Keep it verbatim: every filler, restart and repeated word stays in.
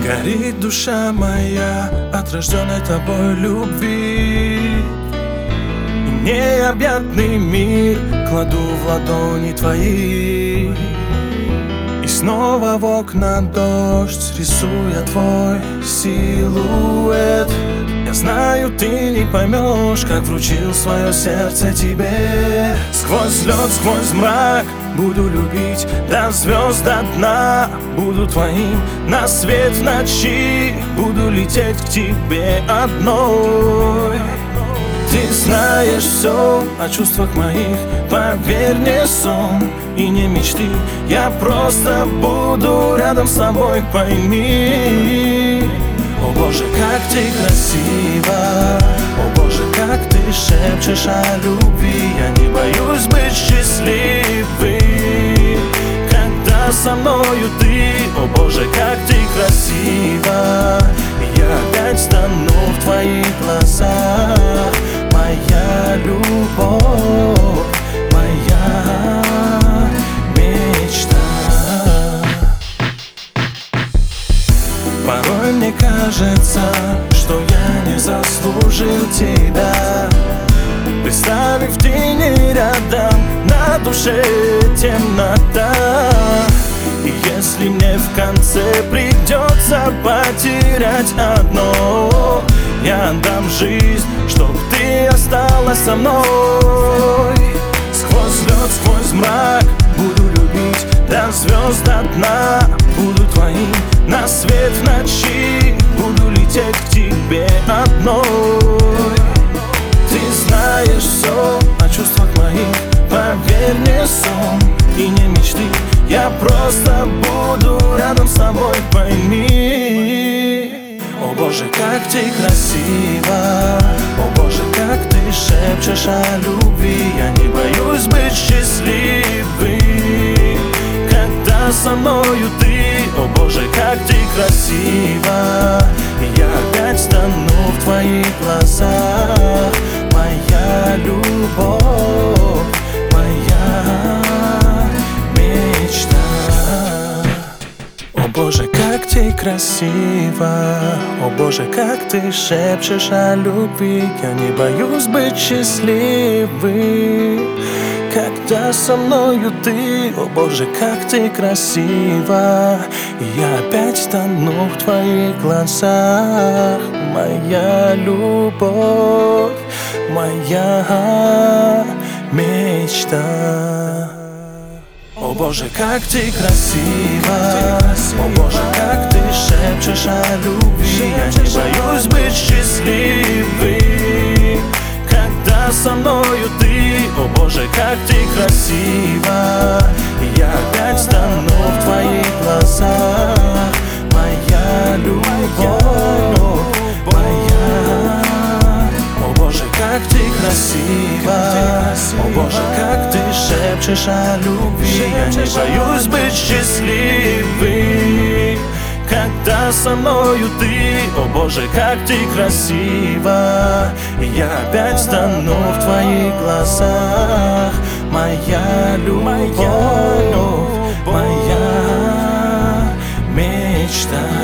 Горит душа моя от рожденной тобой любви, и необъятный мир кладу в ладони твои. И снова в окна дождь, рисуя твой силуэт. Я знаю, ты не поймешь, как вручил свое сердце тебе. Сквозь лед, сквозь мрак буду любить до звезд, до дна. Буду твоим на свет в ночи, буду лететь к тебе одной. Ты знаешь все о чувствах моих, поверь, не сон и не мечты. Я просто буду рядом с тобой, пойми. О Боже, как ты красива, о Боже, как ты шепчешь о любви. Я не боюсь быть счастливым, когда со мною ты. О Боже, как ты красива, я опять стану в твоих глазах. Моя любовь, моя мечта. Порой мне кажется, что я не заслужил тебя. Представив в тени рядом, на душе темнота. И если мне в конце придется потерять одно, я отдам жизнь, чтоб ты осталась со мной. Сквозь лед, сквозь мрак буду любить до звезд, до дна. Буду твоим на свет в ночи, буду лететь к тебе одной. Ты знаешь все о чувствах моих, поверь, не сон и не мечты. Я просто буду рядом с тобой, пойми. О Боже, как ты красива, о Боже, как ты шепчешь о любви. Я не боюсь быть счастливым, когда со мною ты. О Боже, как ты красива, я опять стану в твоих глазах. Моя любовь, моя мечта. О Боже, как ты красива, о Боже, как ты шепчешь о любви. Я не боюсь быть счастливым, когда со мною ты. О Боже, как ты красива, я опять стану в твоих глазах. Моя любовь, моя мечта. О Боже, как ты красива, о Боже, как ты шепчешь о любви. Я не боюсь быть счастливым, когда со мною ты. О Боже, как ты красива, я опять стану в твоих глазах. Моя любовь, моя. О Боже, как ты красива, о Боже, как ты шепчешь о любви. Я не боюсь быть счастливым, когда со мною ты. О Боже, как ты красива, я опять стану в твоих глазах. Моя любовь, моя мечта.